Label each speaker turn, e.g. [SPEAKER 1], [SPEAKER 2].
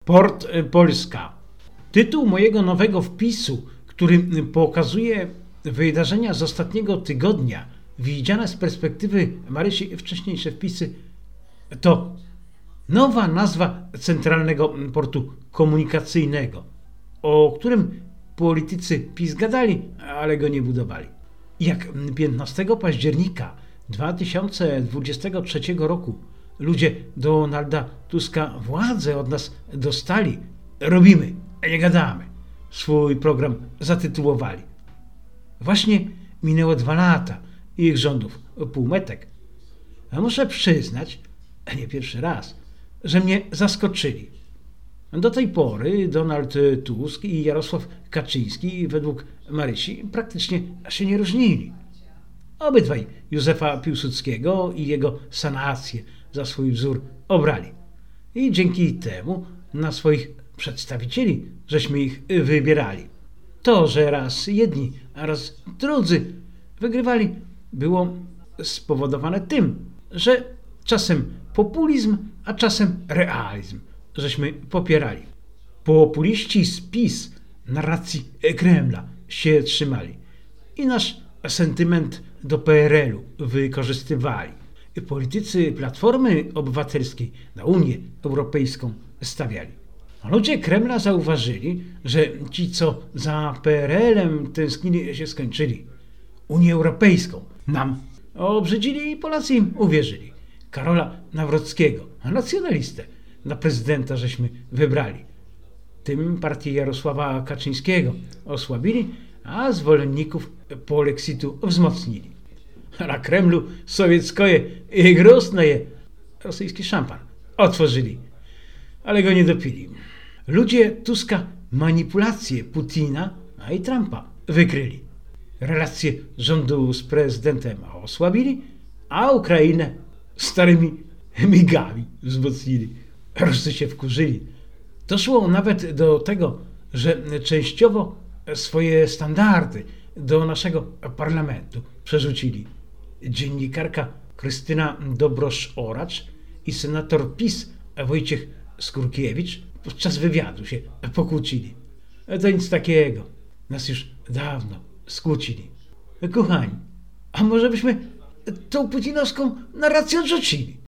[SPEAKER 1] Port Polska. Tytuł mojego nowego wpisu, który pokazuje wydarzenia z ostatniego tygodnia, widziane z perspektywy Marysi. Wcześniejsze wpisy, to nowa nazwa Centralnego Portu Komunikacyjnego, o którym politycy PiS gadali, ale go nie budowali. Jak 15 października 2023 roku ludzie Donalda Tuska władzę od nas dostali, robimy, a nie gadamy, swój program zatytułowali. Właśnie minęło 2 lata ich rządów, półmetek. A muszę przyznać, a nie pierwszy raz, że mnie zaskoczyli. Do tej pory Donald Tusk i Jarosław Kaczyński według Marysi praktycznie się nie różnili. Obydwaj Józefa Piłsudskiego i jego sanację za swój wzór obrali. I dzięki temu na swoich przedstawicieli żeśmy ich wybierali. To, że raz jedni, a raz drudzy wygrywali, było spowodowane tym, że czasem populizm, a czasem realizm żeśmy popierali. Populiści z PiS narracji Kremla się trzymali i nasz sentyment do PRL-u wykorzystywali. Politycy Platformy Obywatelskiej na Unię Europejską stawiali. Ludzie Kremla zauważyli, że ci, co za PRL-em tęsknili, się skończyli. Unię Europejską nam obrzydzili i Polacy im uwierzyli. Karola Nawrockiego, nacjonalistę, na prezydenta żeśmy wybrali. Tym partię Jarosława Kaczyńskiego osłabili, a zwolenników polexitu wzmocnili. A na Kremlu sowieckoje i grosneje rosyjski szampan otworzyli, ale go nie dopili. Ludzie Tuska manipulacje Putina, a i Trumpa wykryli. Relacje rządu z prezydentem osłabili, a Ukrainę starymi migami wzmocnili. Ruscy się wkurzyli. Doszło nawet do tego, że częściowo swoje standardy do naszego parlamentu przerzucili. Dziennikarka Krystyna Dobrosz-Oracz i senator PiS Wojciech Skurkiewicz podczas wywiadu się pokłócili. To nic takiego. Nas już dawno skłócili. Kochani, a może byśmy tą putinowską narrację odrzucili?